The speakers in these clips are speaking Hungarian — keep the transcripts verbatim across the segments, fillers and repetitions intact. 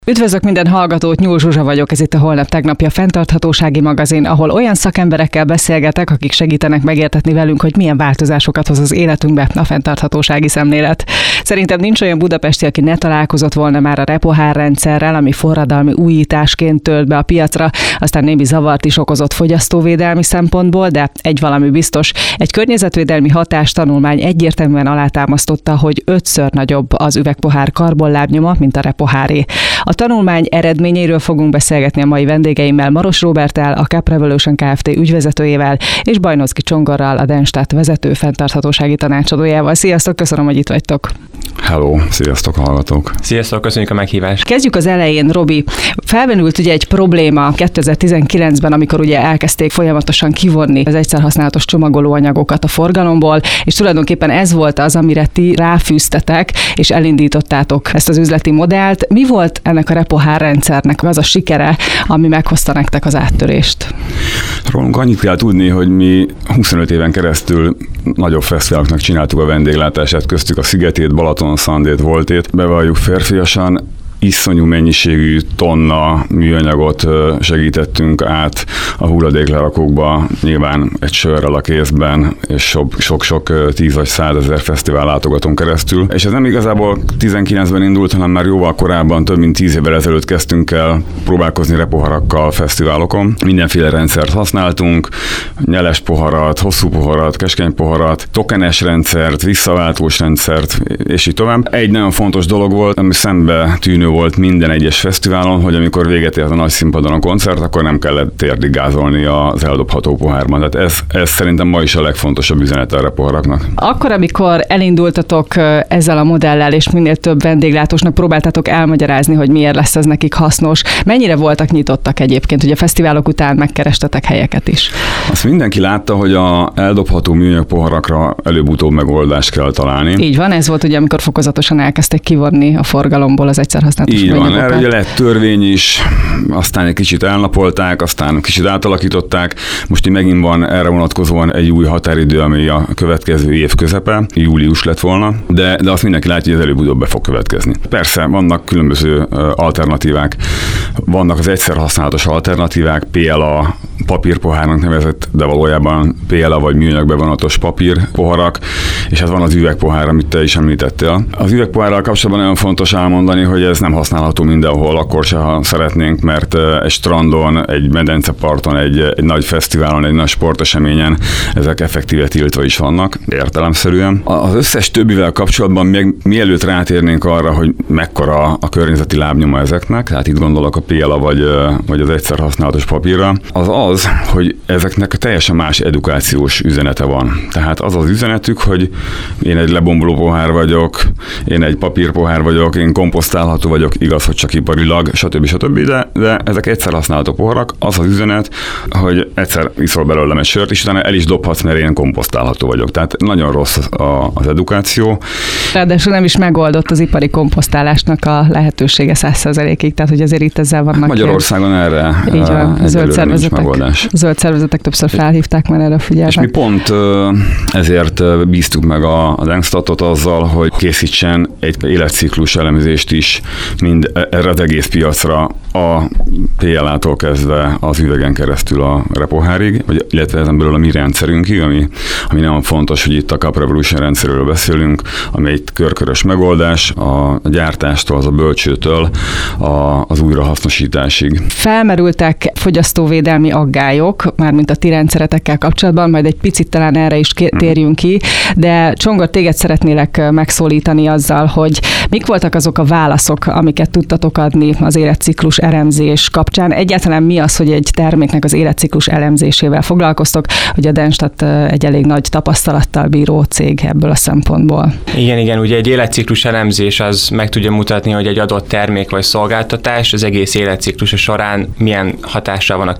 Üdvözlök minden hallgatót, Nyúl Zsuzsa vagyok, ez itt a Holnap Tegnapja fenntarthatósági magazin, ahol olyan szakemberekkel beszélgetek, akik segítenek megértetni velünk, hogy milyen változásokat hoz az életünkbe a fenntarthatósági szemlélet. Szerintem nincs olyan budapesti, aki ne találkozott volna már a repohár rendszerrel, ami forradalmi újításként tölt be a piacra, aztán némi zavart is okozott fogyasztóvédelmi szempontból, de egy valami biztos, egy környezetvédelmi hatástanulmány egyértelműen alátámasztotta, hogy ötször nagyobb az üvegpohár karbonlábnyoma, mint a repoháré. A tanulmány eredményeiről fogunk beszélgetni a mai vendégeimmel, Maros Róberttel, a Cup Revolution Kft. Ügyvezetőjével, és Bajnocki Csongorral, a Denstat vezető fenntarthatósági tanácsadójával. Sziasztok, köszönöm, hogy itt vagytok. Hello, sziasztok hallgatók. Sziasztok, köszönjük a meghívást. Kezdjük az elején, Robi. Felvenült ugye egy probléma kétezer-tizenkilencben, amikor ugye elkezdték folyamatosan kivonni az egyszer használatos csomagolóanyagokat a forgalomból, és tulajdonképpen ez volt az, amire ti ráfűztetek, és elindítottátok ezt az üzleti modellt. Mi volt ennek a repohár rendszernek az a sikere, ami meghozta nektek az áttörést? Rólunk annyit kell tudni, hogy mi huszonöt éven keresztül nagyobb fesztiváloknak csináltuk a vendéglátását, köztük a Szigetét, Balaton, Szandét, Voltét. Bevalljuk férfiasan, iszonyú mennyiségű tonna műanyagot segítettünk át a hulladéklerakókba, nyilván egy sörrel a kézben, és sok-sok tíz vagy százezer fesztivál látogatónk keresztül. És ez nem igazából tizenkilencben indult, hanem már jóval korábban, több mint tíz évvel ezelőtt kezdtünk el próbálkozni repoharakkal fesztiválokon. Mindenféle rendszert használtunk, nyeles poharat, hosszú poharat, keskeny poharat, tokenes rendszert, visszaváltós rendszert, és így tovább. Egy nagyon fontos dolog volt, ami szembe tűnő volt minden egyes fesztiválon, hogy amikor véget ért a nagy színpadon a koncert, akkor nem kellett térdig gázolni az eldobható pohárban. Tehát ez, ez szerintem ma is a legfontosabb üzenet a repoharaknak. Akkor, amikor elindultatok ezzel a modellel, és minél több vendéglátósnak próbáltatok elmagyarázni, hogy miért lesz ez nekik hasznos, mennyire voltak nyitottak egyébként, hogy a fesztiválok után megkerestetek helyeket is? Azt mindenki látta, hogy a eldobható műanyag poharakra előbb-utóbb megoldást kell találni. Így van, ez volt ugye, amikor fokozatosan elkezdték kivonni a forgalomból az egyszer használatos. Így van, erre ugye lett törvény is, aztán egy kicsit elnapolták, aztán kicsit átalakították, most így megint van erre vonatkozóan egy új határidő, ami a következő év közepe, július lett volna, de, de azt mindenki látja, hogy ez előbb-utóbb be fog következni. Persze, vannak különböző alternatívák, vannak az egyszer használatos alternatívák, pé el á papírpohárnak nevezett, de valójában pé el á vagy műanyag bevonatos papírpoharak, és hát van az üvegpohár, amit te is említettél. Az üvegpohárral kapcsolatban nagyon fontos elmondani, hogy ez nem használható mindenhol, akkor se, ha szeretnénk, mert egy strandon, egy medenceparton, egy, egy nagy fesztiválon, egy nagy sporteseményen ezek effektíve tiltva is vannak, értelemszerűen. Az összes többivel kapcsolatban még mielőtt rátérnénk arra, hogy mekkora a környezeti lábnyoma ezeknek, tehát itt gondolok a pé el á vagy, vagy az egyszer használatos papírra, az az, hogy ezeknek teljesen más edukációs üzenete van. Tehát az az üzenetük, hogy én egy lebomboló pohár vagyok, én egy papírpohár vagyok, én komposztálható vagyok, igaz, hogy csak iparilag, stb. stb. De, de ezek egyszer használható poharak, az az üzenet, hogy egyszer iszol belőlem egy sört, és utána el is dobhatsz, mert én komposztálható vagyok. Tehát nagyon rossz a, az edukáció. Ráadásul nem is megoldott az ipari komposztálásnak a lehetősége száz százalékig, tehát hogy azért itt ezzel vannak. Magyarországon erre így van, zöld szervezetek, zöld szervezetek többször felhívták már erre a figyelmet. És mi pont ezért bíztuk meg a, a Denstat azzal, hogy készítsen egy életciklus elemzést is, mind erre az egész piacra, a pé el á-tól kezdve az üvegen keresztül a repohárig, vagy, illetve ezen belül a mi rendszerünkig, ami, ami nagyon fontos, hogy itt a Cup Revolution rendszerről beszélünk, ami egy körkörös megoldás, a gyártástól, az a bölcsőtől a, az újrahasznosításig. Felmerültek fogyasztóvédelmi aggályok, mármint a ti rendszeretekkel kapcsolatban, majd egy picit talán erre is térjünk ki, de Csongor, téged szeretnélek megszólítani azzal, hogy mik voltak azok a válaszok, amiket tudtatok adni az életciklus elemzés kapcsán. Egyáltalán mi az, hogy egy terméknek az életciklus elemzésével foglalkoztok, hogy a Denstat egy elég nagy tapasztalattal bíró cég ebből a szempontból. Igen, igen, ugye egy életciklus elemzés az meg tudja mutatni, hogy egy adott termék vagy szolgáltatás az egész életciklusa során milyen hatással van a környezetre.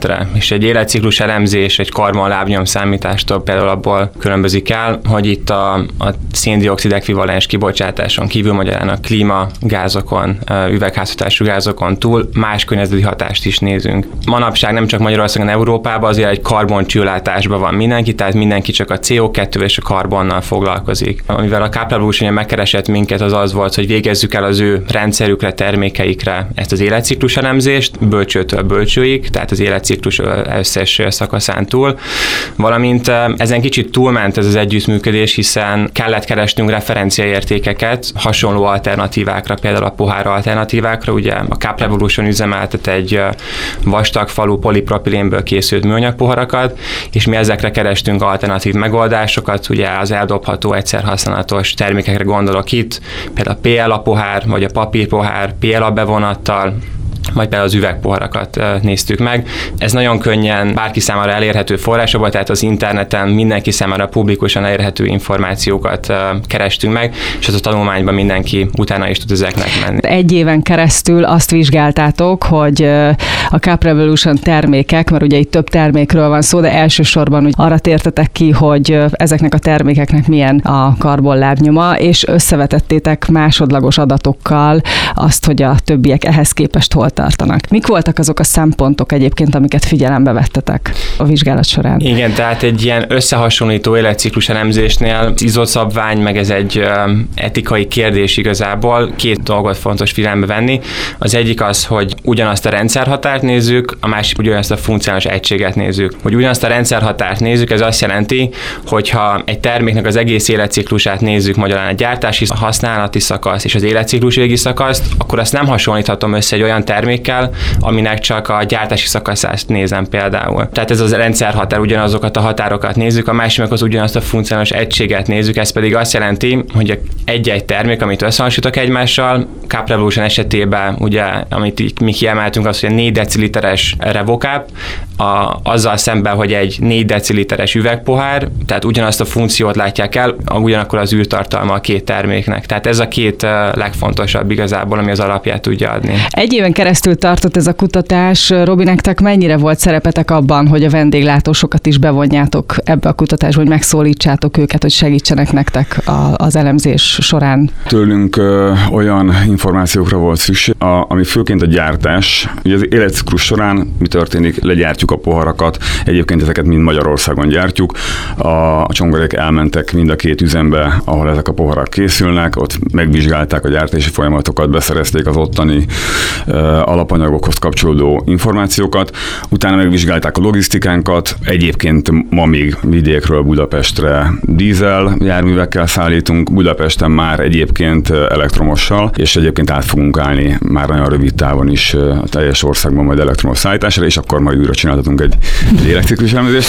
életre. És egy életciklus elemzés, egy karbon-lábnyom számítástól például abból különbözik el, hogy itt a, a szén-dioxid ekvivalens kibocsátáson kívül, magyarán a klímagázokon, üvegházhatású gázokon túl más környezeti hatást is nézünk. Manapság nem csak Magyarországon, Európában azért egy karboncsillátásban van mindenki, tehát mindenki csak a cé o kettővel és a karbonnal foglalkozik. Amivel a Kaplan Evolution megkeresett minket, az az volt, hogy végezzük el az ő rendszerükre, termékeikre ezt az életciklus elemzést, bölcsőtől bölcsőig, tehát az életciklus összes szakaszán túl, valamint ezen kicsit túlment ez az együttműködés, hiszen kellett keresnünk referenciaértékeket hasonló alternatívákra, például a pohár alternatívákra. Ugye a Kaplan Evolution üzemeltet egy vastagfalú polipropilénből készült műanyag poharakat, és mi ezekre kerestünk alternatív megoldásokat, ugye az eldobható egyszer használatos termékekre gondolok itt, például a pé el á pohár, vagy a papírpohár, pé el á bevonattal, vagy például az üvegpoharakat néztük meg. Ez nagyon könnyen bárki számára elérhető forrásokban, tehát az interneten mindenki számára publikusan elérhető információkat kerestünk meg, és az a tanulmányban mindenki utána is tud ezeknek menni. Egy éven keresztül azt vizsgáltátok, hogy a Kaplan Evolution termékek, mert ugye itt több termékről van szó, de elsősorban úgy arra tértetek ki, hogy ezeknek a termékeknek milyen a karbonlábnyoma, és összevetettétek másodlagos adatokkal azt, hogy a többiek ehhez képest hol tartanak. Mik voltak azok a szempontok egyébként, amiket figyelembe vettetek a vizsgálat során? Igen, tehát egy ilyen összehasonlító életciklus elemzésnél az izószabvány, meg ez egy etikai kérdés igazából, két dolgot fontos figyelembe venni. Az egyik az, hogy ugyanazt a rendszerhatárt nézzük, a másik ugyanazt a funkcionális egységet nézzük. Hogy ugyanazt a rendszerhatárt nézzük, ez azt jelenti, hogyha egy terméknek az egész életciklusát nézzük, magyarán a gyártási, a használati szakasz és az életciklus végi szakaszt, akkor azt nem hasonlíthatom össze egy olyan termékkel, aminek csak a gyártási szakaszát nézem például. Tehát ez az rendszerhatár, ugyanazokat a határokat nézzük, a másik meg az ugyanazt a funkcionális egységet nézzük, ez pedig azt jelenti, hogy egy-egy termék, amit összehasonlítok egymással, Kaplan Evolution esetében, ugye, amit mi kiemeltünk, az, hogy a négy deciliteres Revocap, a, azzal szemben, hogy egy négy deciliteres üvegpohár, tehát ugyanazt a funkciót látják el, ugyanakkor az űrtartalma a két terméknek. Tehát ez a két legfontosabb igazából, ami az alapját tudja adni. Egy éven keresztül tartott ez a kutatás. Robi, nektek mennyire volt szerepetek abban, hogy a vendéglátósokat is bevonjátok ebbe a kutatásba, hogy megszólítsátok őket, hogy segítsenek nektek a, az elemzés során? Tőlünk ö, olyan információkra volt szükség, a, ami főként a gyártás. Ugye az életciklus során mi történik? Legyártjuk a poharakat, egyébként ezeket mind Magyarországon gyártjuk. A, a csongorék elmentek mind a két üzembe, ahol ezek a poharak készülnek, ott megvizsgálták a gyártási folyamatokat, beszerezték az ottani ö, alapanyagokhoz kapcsolódó információkat, utána megvizsgálták a logisztikánkat, egyébként ma még vidékről Budapestre dízel járművekkel szállítunk, Budapesten már egyébként elektromossal, és egyébként át fogunk állni már nagyon rövid távon is a teljes országban majd elektromos szállításra, és akkor majd újra csináltatunk egy, egy életciklus elemzést.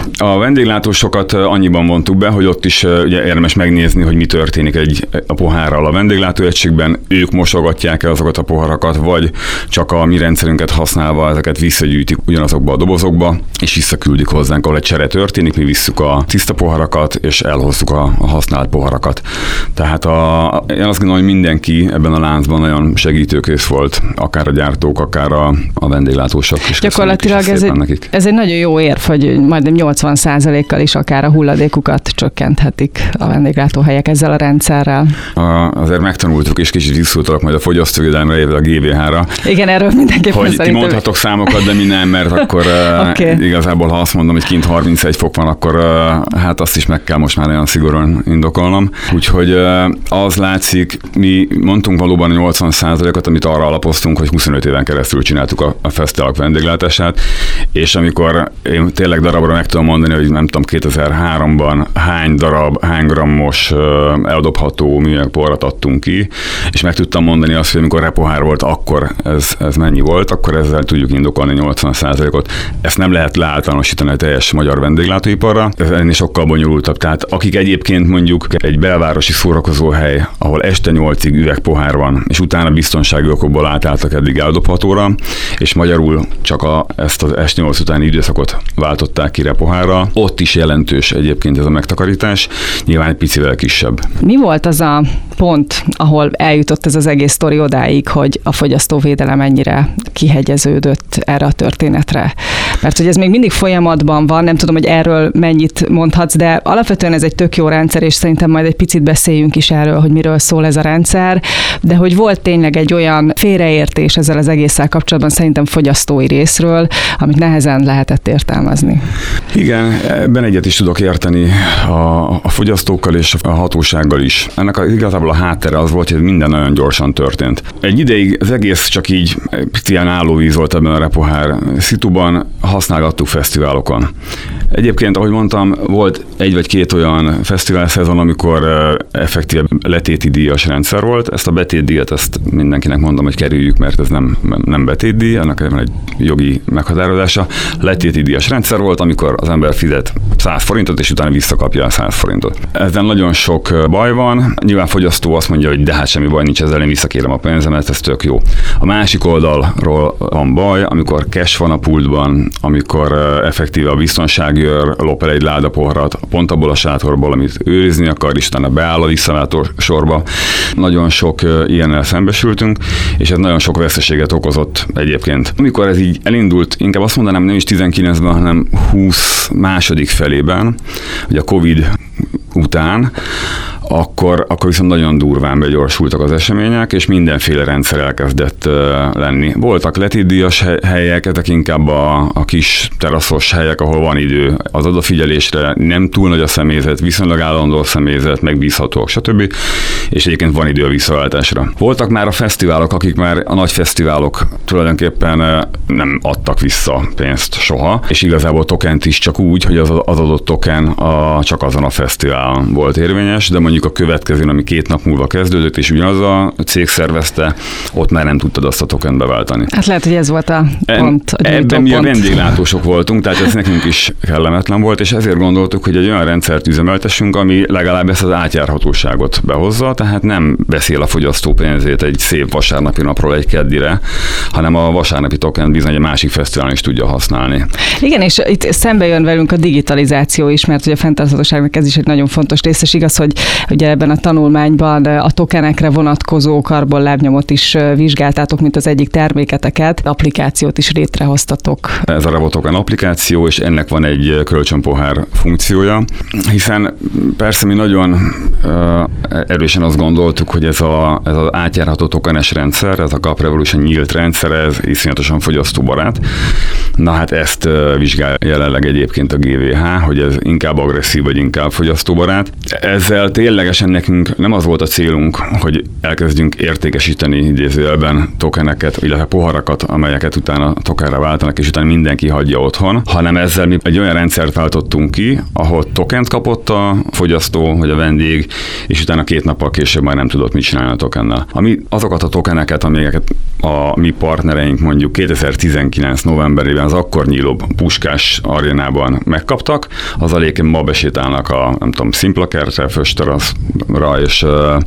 A vendéglátósokat annyiban vontuk be, hogy ott is ugye érdemes megnézni, hogy mi történik egy, a pohárral a vendéglátóegységben, ők mosogatják el azokat a poharakat, vagy csak a mi rendszerünket használva ezeket visszagyűjtik ugyanazokba a dobozokba, és visszaküldik hozzánk, ahol egy csere történik, mi visszük a tiszta poharakat, és elhozzuk a, a használt poharakat. Tehát a, én azt gondolom, hogy mindenki ebben a láncban nagyon segítőkész volt, akár a gyártók, akár a, a vendéglátósok. És gyakorlatilag ez egy, ez egy nagyon jó érv, hogy majdnem nyolcvan százalékkal is akár a hulladékukat csökkenthetik a vendéglátóhelyek ezzel a rendszerrel. A, azért megtanultuk, és kicsit visszutalak majd a fogyasztóvédelemre, a gé vé há-ra. Igen, erről mindenképpen hogy ti mondhatok számokat, de mi nem, mert akkor okay. uh, igazából, ha azt mondom, hogy kint harmincegy fok van, akkor uh, hát azt is meg kell most már nagyon szigorúan indokolnom. Úgyhogy uh, az látszik, mi mondtunk valóban nyolcvan százalékot, amit arra alapoztunk, hogy huszonöt éven keresztül csináltuk a, a fesztiválok vendéglátását, és amikor én tényleg darabra meg tudom mondani, hogy nem tudom, kétezer-háromban hány darab, hány grammos uh, eldobható műanyagpoharat adtunk ki, és meg tudtam mondani azt, hogy amikor repohár volt, akkor ez, ez mennyi volt, akkor ezzel tudjuk indokolni nyolcvan százalékot. Ezt nem lehet leáltalánosítani a teljes magyar vendéglátóiparra, ez ennél sokkal bonyolultabb. Tehát akik egyébként mondjuk egy belvárosi szórakozóhely, ahol este nyolcig üvegpohár van, és utána biztonsági okokból átálltak eddig eldobhatóra, és magyarul csak a, ezt az este nyolc utáni időszakot váltották ki repohárra, ott is jelentős egyébként ez a megtakarítás, nyilván egy picivel kisebb. Mi volt az a pont, ahol eljutott ez az egész sztori odáig, hogy a fogyasztóvédelem ennyire kihegyeződött erre a történetre? Mert hogy ez még mindig folyamatban van, nem tudom, hogy erről mennyit mondhatsz, de alapvetően ez egy tök jó rendszer, és szerintem majd egy picit beszéljünk is erről, hogy miről szól ez a rendszer, de hogy volt tényleg egy olyan félreértés ezzel az egésszel kapcsolatban szerintem fogyasztói részről, amit nehezen lehetett értelmezni. Igen, ebben egyet is tudok érteni a, a fogyasztókkal és a hatósággal is. Ennek a, igazából a háttere az volt, hogy minden nagyon gyorsan történt. Egy ideig az egész csak így ilyen állóvíz volt ebben a repohár szituban, használgattuk fesztiválokon. Egyébként, ahogy mondtam, volt egy vagy két olyan fesztivál szezon, amikor effektíve letéti díjas rendszer volt. Ezt a betétdíjat, ezt mindenkinek mondom, hogy kerüljük, mert ez nem, nem betétdíj, annak van egy jogi meghatározása. Letéti díjas rendszer volt, amikor az ember fizet száz forintot, és utána visszakapja a száz forintot. Ezzel nagyon sok baj van. Nyilván fogyasztó azt mondja, hogy de hát semmi baj nincs ezzel, én visszakérem a pénzemet, ez tök jó. A másik oldalról van baj, amikor cash van a pultban, amikor effektíve a biztonságőr lop el egy ládapoharat pont abból a sátorból, amit őrizni akar, és utána beáll a visszaváltó sorba. Nagyon sok ilyennel szembesültünk, és ez nagyon sok veszteséget okozott egyébként. Amikor ez így elindult, inkább azt mondanám, nem is tizenkilencben, hanem húsz második felében, ugye a Covid után, akkor, akkor viszont nagyon durván begyorsultak az események, és mindenféle rendszer elkezdett uh, lenni. Voltak letétdíjas helyek, ezek inkább a, a kis teraszos helyek, ahol van idő az odafigyelésre, nem túl nagy a személyzet, viszonylag állandó a személyzet, megbízhatók, stb. És egyébként van idő a visszaváltásra. Voltak már a fesztiválok, akik már a nagy fesztiválok tulajdonképpen uh, nem adtak vissza pénzt soha, és igazából tokent is csak úgy, hogy az, az adott token a, csak azon a fesztiválon volt érvényes, de mondjuk a következőn, ami két nap múlva kezdődött, és ugyanaz a cég szervezte, ott már nem tudtad azt a tokent beváltani. Hát lehet, hogy ez volt a pont. A Ebben mi a pont. vendéglátósok voltunk, tehát ez nekünk is kellemetlen volt, és ezért gondoltuk, hogy egy olyan rendszert üzemeltessünk, ami legalább ezt az átjárhatóságot behozza, tehát nem beszél a fogyasztó pénzét egy szép vasárnapi napról egy keddire, hanem a vasárnapi token bizony egy másik fesztiválon is tudja használni. Igen, és itt szembe jön velünk a digitalizáció is, mert hogy a fenntarthatóságnak ez is egy nagyon fontos rész, és igaz, hogy ugye ebben a tanulmányban a tokenekre vonatkozó karbonlábnyomot is vizsgáltátok, mint az egyik terméketeket, applikációt is létrehoztatok. Ez a RevoToken applikáció, és ennek van egy kölcsönpohár funkciója, hiszen persze mi nagyon uh, erősen azt gondoltuk, hogy ez, a, ez az átjárható tokenes rendszer, ez a Cup Revolution nyílt rendszer, ez iszonyatosan fogyasztóbarát. Na hát ezt uh, vizsgál jelenleg egyébként a gé vé há, hogy ez inkább agresszív, vagy inkább fogyasztóbarát. Ezzel ténylegesen nekünk nem az volt a célunk, hogy elkezdjünk értékesíteni idézőjelben tokeneket, illetve poharakat, amelyeket utána tokenre váltanak, és utána mindenki hagyja otthon, hanem ezzel mi egy olyan rendszert váltottunk ki, ahol tokent kapott a fogyasztó, vagy a vendég, és utána két nappal később már nem tudott mit csinálni a tokennel. Ami azokat a tokeneket, amelyeket a mi partnereink mondjuk kétezer-tizenkilenc novemberében az akkor nyíló Puskás arénában megkaptak, az aléken ma besétálnak a, nem tudom, Szimplakertre, Föstteraszra, és,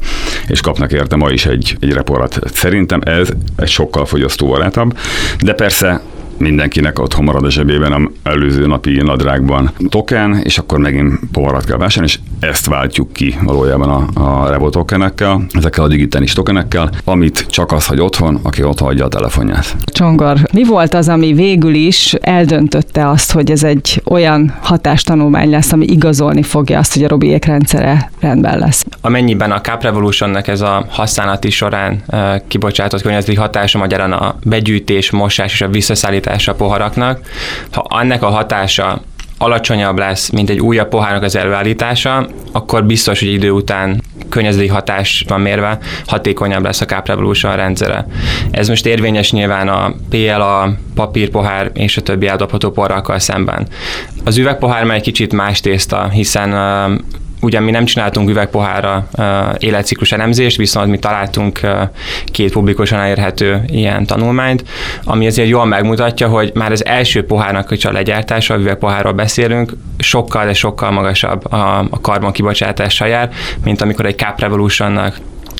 és kapnak érte ma is egy, egy reporat. Szerintem ez egy sokkal fogyasztóbarátabb, de persze mindenkinek otthon marad a zsebében az előző napi nadrágban token, és akkor megint poharat kell vásárolni, és ezt váltjuk ki valójában a, a RevoTokenekkel, ezekkel a digitális tokenekkel, amit csak az hagy otthon, aki otthon hagyja a telefonját. Csongor, mi volt az, ami végül is eldöntötte azt, hogy ez egy olyan hatástanulmány lesz, ami igazolni fogja azt, hogy a Robiék rendszere rendben lesz? Amennyiben a Cup Revolutionnek ez a használati során uh, kibocsátott környezeti hatása, magyarán a begyűjtés, mosás és a visszaszállítás a poharaknak, ha ennek a hatása alacsonyabb lesz, mint egy újabb pohárnak az előállítása, akkor biztos, hogy idő után környezeti hatás van mérve, hatékonyabb lesz a Cup Revolution rendszere. Ez most érvényes nyilván a pé el á, papírpohár és a többi eldobható poharakkal szemben. Az üvegpohár már egy kicsit más tészta, hiszen uh, ugyan mi nem csináltunk üvegpohárra uh, életciklus elemzést, viszont mi találtunk uh, két publikusan elérhető ilyen tanulmányt, ami azért jól megmutatja, hogy már az első pohárnak a legyártása, üvegpohárról beszélünk, sokkal, de sokkal magasabb a, a karbon kibocsátással jár, mint amikor egy Cup Revolutionnak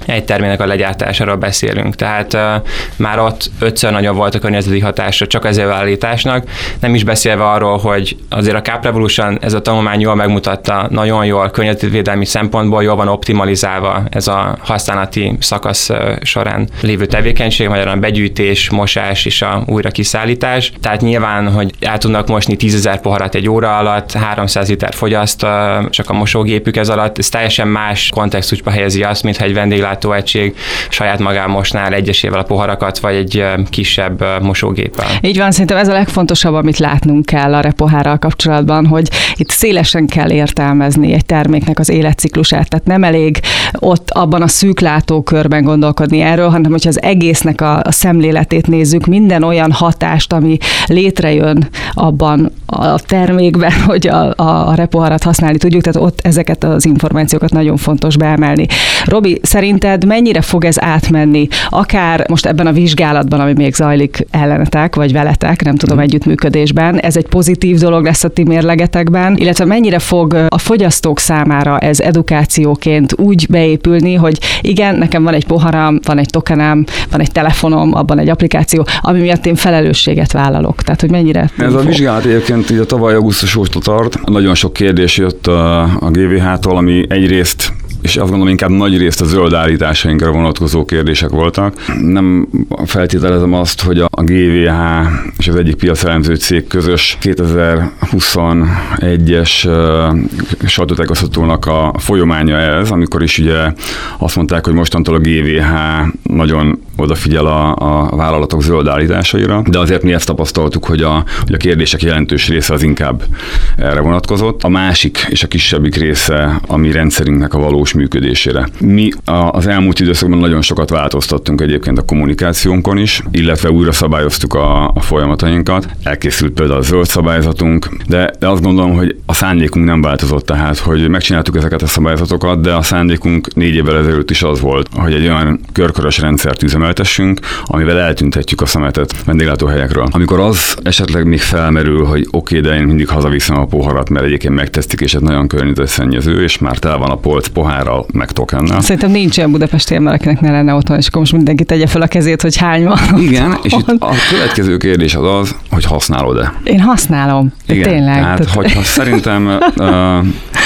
egy terméknek a legyártásáról beszélünk. Tehát uh, már ott ötször nagyobb volt a környezeti hatása csak az előállításnak, nem is beszélve arról, hogy azért a Carb Revolution ez a tanulmány jól megmutatta, nagyon jól környezetvédelmi szempontból jól van optimalizálva ez a használati szakasz során lévő tevékenység, magyarán begyűjtés, mosás és a újra kiszállítás. Tehát nyilván, hogy el tudnak mosni tízezer poharat egy óra alatt, háromszáz liter fogyaszt csak a mosógépük ez alatt, ez teljesen más kontextusba helyezi azt, mintha egy vendéglátóegység saját magán mosnál egyesével a poharakat, vagy egy kisebb mosógéppel. Így van, szerintem ez a legfontosabb, amit látnunk kell a repohárral kapcsolatban, hogy itt szélesen kell értelmezni egy terméknek az életciklusát, tehát nem elég ott abban a szűk látókörben gondolkodni erről, hanem hogyha az egésznek a, a szemléletét nézzük, minden olyan hatást, ami létrejön abban a termékben, hogy a, a, a repoharat használni tudjuk, tehát ott ezeket az információkat nagyon fontos beemelni. Robi, szerinted mennyire fog ez átmenni, akár most ebben a vizsgálatban, ami még zajlik ellenetek, vagy veletek, nem tudom, együttműködésben, ez egy pozitív dolog lesz a ti mérlegetekben, illetve mennyire fog a fogyasztók számára ez edukációként úgy beépülni, hogy igen, nekem van egy poharam, van egy tokenám, van egy telefonom, abban egy applikáció, ami miatt én felelősséget vállalok. Tehát, hogy mennyire... Ez a vizsgálat egyébként így a tavaly augusztus óta tart. Nagyon sok kérdés jött a, a gé vé há-tól, ami egyrészt és azt gondolom inkább nagy részt a zöld állításainkra vonatkozó kérdések voltak. Nem feltételezem azt, hogy a gé vé há és az egyik piacelemző cég közös kétezer-huszonegyes sajtótájékoztatónak a folyamánya ez, amikor is ugye azt mondták, hogy mostantól a gé vé há nagyon odafigyel a, a vállalatok zöld állításaira, de azért mi ezt tapasztaltuk, hogy a, hogy a kérdések jelentős része az inkább erre vonatkozott. A másik és a kisebbik része a mi rendszerünknek a valós működésére. Mi az elmúlt időszakban nagyon sokat változtattunk egyébként a kommunikációnkon is, illetve újra szabályoztuk a, a folyamatainkat. Elkészült például a zöld szabályzatunk, de, de azt gondolom, hogy a szándékunk nem változott, tehát, hogy megcsináltuk ezeket a szabályzatokat, de a szándékunk négy évvel ezelőtt is az volt, hogy egy olyan körkörös rendszert üzemeltessünk, amivel eltüntetjük a szemetet vendéglátóhelyekről. Amikor az esetleg még felmerül, hogy oké, okay, de én mindig hazaviszem a poharat, mert egyébként megtesztik, és ez nagyon környezetszennyező, és már tel van a polc pohárral, meg tokennel. Szerintem nincs olyan Budapesti ember, akinek ne lenne otthon, és akkor most mindenki tegye fel a kezét, hogy hány van. Igen, és itt a következő kérdés az az, hogy használod-e? Én használom. Igen, tényleg. Tehát, tehát... hogyha szerintem uh,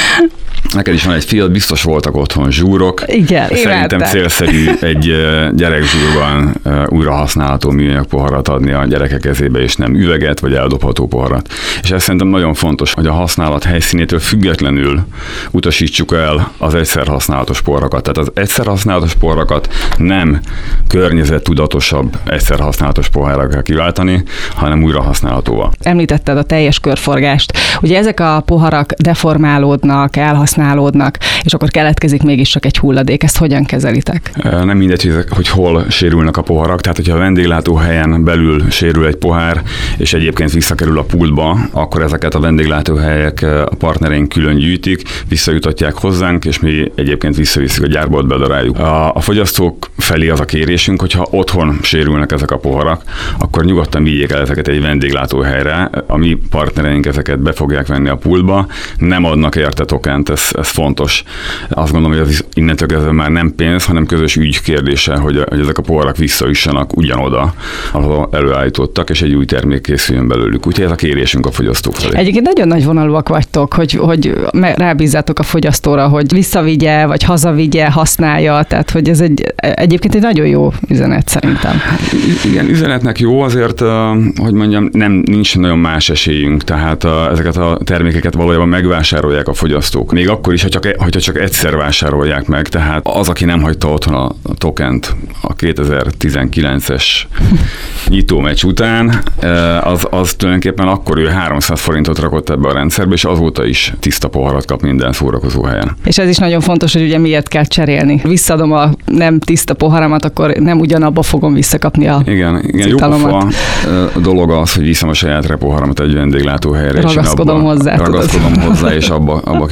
neked is van egy fiad, biztos voltak otthon zsúrok. Igen, szerintem célszerű egy gyerekzsúrban újra használható műanyag poharat adni a gyerekek kezébe, és nem üveget, vagy eldobható poharat. És ez szerintem nagyon fontos, hogy a használat helyszínétől függetlenül utasítsuk el az egyszer használatos poharakat. Tehát az egyszer használatos poharakat nem környezettudatosabb egyszer használatos pohárra kell kiváltani, hanem újra használhatóval. Említetted a teljes körforgást. Ugye ezek a poharak deformálódnak, elhasználódnak, és akkor keletkezik mégis csak egy hulladék. Ezt hogyan kezelitek? Nem mindegy, hogy hol sérülnek a poharak. Tehát, hogyha a vendéglátóhelyen belül sérül egy pohár, és egyébként visszakerül a pultba, akkor ezeket a vendéglátóhelyek a partnereink külön gyűjtik, visszajutatják hozzánk, és mi egyébként visszaviszik a gyárból, bedaráljuk. A, a fogyasztók felé az a kérésünk, hogyha otthon sérülnek ezek a poharak, akkor nyugodtan vigyék el ezeket egy vendéglátóhelyre. A mi partnereink ezeket be fogják venni a pultba, nem adnak érte tokent, ez, ez fontos. Azt gondolom, hogy ez innentől kezdve már nem pénz, hanem közös ügy kérdése, hogy, hogy ezek a poharak visszajussanak ugyanoda, ahol előállítottak, és egy új termék készüljön belőlük. Úgyhogy ez a kérésünk a fogyasztók felé. Egyébként nagyon nagy vonalúak vagytok, hogy, hogy rábízzátok a fogyasztóra, hogy visszavigye, vagy hazavigye, használja, tehát hogy ez egy, egyébként egy nagyon jó üzenet szerintem. Igen, üzenetnek jó, azért, hogy mondjam, nem, nincs nagyon más esélyünk, tehát ezeket a termékeket valójában megvásárolják a fogyasztók. Még akkor is, ha csak, hogyha csak egyszer vásárolják meg, tehát az, aki nem hagyta otthon a, a tokent a kétezer-tizenkilences nyitómeccs után, az, az tulajdonképpen akkor ő háromszáz forintot rakott ebbe a rendszerbe, és azóta is tiszta poharat kap minden szórakozó helyen. És ez is nagyon fontos, hogy ugye miért kell cserélni. Visszadom a nem tiszta poharamat, akkor nem ugyanabba fogom visszakapni a Igen, igen jó pofa dolog az, hogy viszem a saját repoharamat egy vendéglátóhelyre. Ragaszkodom abba, hozzá. Ragaszkodom tudod. hozzá, és abba, abba kérek sört.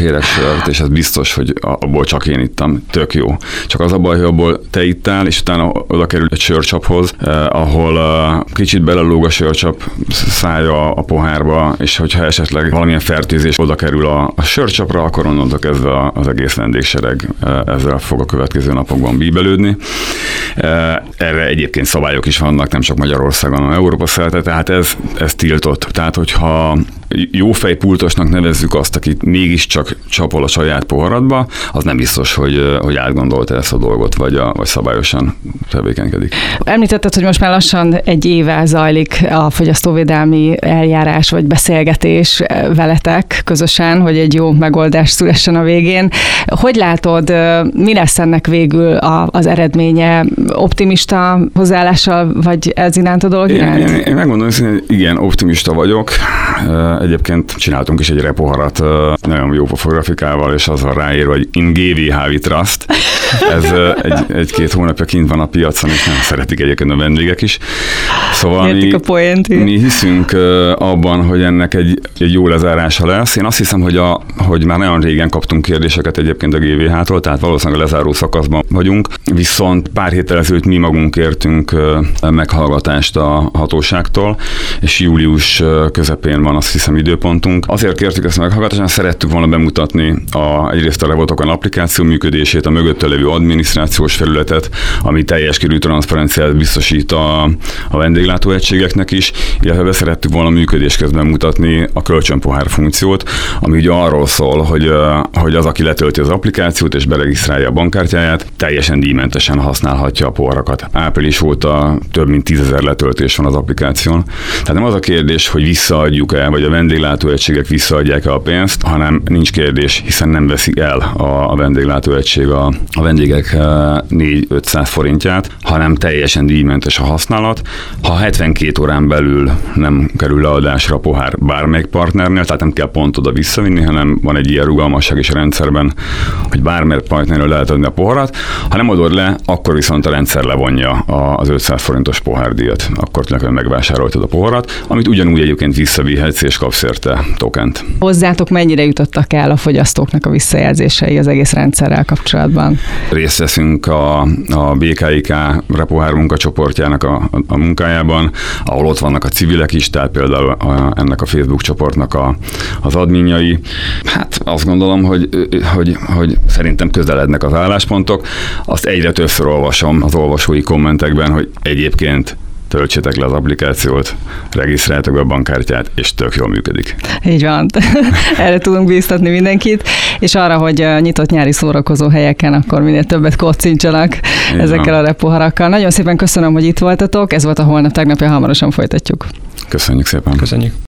sört, és ez biztos, hogy abból csak én ittam, tök jó. Csak az a baj, hogy abból te ittál, és utána oda kerül egy sörcsaphoz, eh, ahol eh, kicsit belelóg a sörcsap szája a pohárba, és hogyha esetleg valamilyen fertőzés oda kerül a, a sörcsapra, akkor onnantól kezdve az egész vendégsereg eh, ezzel fog a következő napokban bíbelődni. Eh, erre egyébként szabályok is vannak, nem csak Magyarországon, hanem Európa szerte, tehát ez, ez tiltott. Tehát, hogyha jófej pultosnak nevezzük azt, akit mégiscsak csapol a saját poharadba, az nem biztos, hogy, hogy átgondolta ezt a dolgot, vagy, a, vagy szabályosan tevékenykedik. Említetted, hogy most már lassan egy éve zajlik a fogyasztóvédelmi eljárás, vagy beszélgetés veletek közösen, hogy egy jó megoldás szülessen a végén. Hogy látod, mi lesz ennek végül az eredménye? Optimista hozzáállással, vagy ez iránt a dolog iránt? Én, én, én megmondom, hogy igen, optimista vagyok. Egyébként csináltunk is egy repoharat nagyon jó grafikával, és azzal ráír, hogy in gé vé há we trust. Ez egy, egy-két hónapja kint van a piacon, és nem szeretik egyébként a vendégek is. Szóval mi, mi hiszünk abban, hogy ennek egy, egy jó lezárása lesz. Én azt hiszem, hogy, a, hogy már nagyon régen kaptunk kérdéseket egyébként a gé vé há-tól, tehát valószínűleg a lezáró szakaszban vagyunk. Viszont pár héttel ezelőtt mi magunk kértünk meghallgatást a hatóságtól, és július közepén van, azt hiszem, időpontunk. Azért kértük ezt a meghallgatást, mert szerettük volna bemutatni a, egyrészt a Revotokon applikáció működését, a mögötte lévő adminisztrációs felületet, ami teljes körű transzparenciát biztosít a, a vendéglátóegységeknek is, illetve szerettük volna működés közben mutatni a kölcsönpohár funkciót, ami ugye arról szól, hogy, hogy az, aki letölti az applikációt és beregisztrálja a bankkártyáját, teljesen díjmentesen használhatja a poharakat. Április óta több mint tízezer letöltés van az applikáción. Tehát nem az a kérdés, hogy visszaadjuk-e, vagy a vendéglátóegységek visszaadják-e a pénzt, hanem nincs kérdés, hiszen nem veszik el a, a vendéglátóegység a, a vendégek négy-ötszáz forintját, hanem teljesen díjmentes a használat. Ha hetvenkét órán belül nem kerül leadásra a pohár bármelyik partnernél, tehát nem kell pont oda visszavinni, hanem van egy ilyen rugalmasság is a rendszerben, hogy bármelyik partnernél lehet adni a poharat. Ha nem adod le, akkor viszont a rendszer levonja az ötszáz forintos pohárdíjat, akkor tulajdonképpen megvásároltad a poharat, amit ugyanúgy egyébként visszavihetsz és kapsz érte tokent. Hozzátok mennyire jutottak el a fogyasztóknak a visszajelzései az egész rendszerrel kapcsolatban? Részt veszünk a, a bé ká i ká repohár munkacsoportjának a, a, a munkájában, ahol ott vannak a civilek is, tehát például a, ennek a Facebook csoportnak a, az adminjai. Hát azt gondolom, hogy, hogy, hogy szerintem közelednek az álláspontok. Azt egyre többször olvasom az olvasói kommentekben, hogy egyébként töltsétek le az applikációt, regisztráljátok be a bankkártyát, és tök jól működik. Így van. Erre tudunk bíztatni mindenkit, és arra, hogy nyitott nyári szórakozó helyeken akkor minél többet kocincsanak ezekkel a repoharakkal. Nagyon szépen köszönöm, hogy itt voltatok. Ez volt a Holnap tegnapja, hamarosan folytatjuk. Köszönjük szépen. Köszönjük.